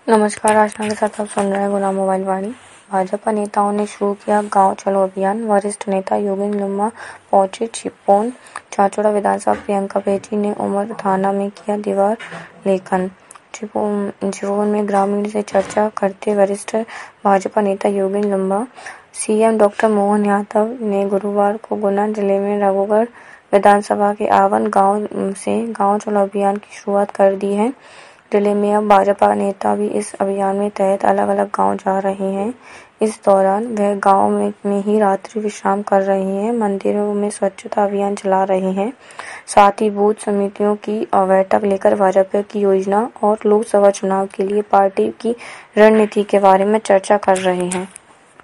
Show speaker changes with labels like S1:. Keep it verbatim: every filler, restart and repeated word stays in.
S1: नमस्कार, आशना के साथ आप सुन रहे हैं गुलाम मोबाइल वाणी। भाजपा नेताओं ने शुरू किया गांव चलो अभियान। वरिष्ठ नेता योगेंद्र लम्बा पहुंचे छिपोन चाचौड़ा विधानसभा। प्रियंका बेदी ने उमर थाना में किया दीवार लेखन। छिपोन में ग्रामीण से चर्चा करते वरिष्ठ भाजपा नेता योगेंद्र लम्बा। सीएम डॉक्टर मोहन यादव ने गुरुवार को गुना जिले में रघुगढ़ विधानसभा के आवन गांव से गांव चलो अभियान की शुरुआत कर दी है। जिले में अब भाजपा नेता भी इस अभियान में तहत अलग अलग गांव जा रहे हैं। इस दौरान वह गांव में, में ही रात्रि विश्राम कर रहे हैं, मंदिरों में स्वच्छता अभियान चला रहे हैं। साथ ही बूथ समितियों की बैठक लेकर भाजपा की योजना और लोकसभा चुनाव के लिए पार्टी की रणनीति के बारे में चर्चा कर रहे हैं।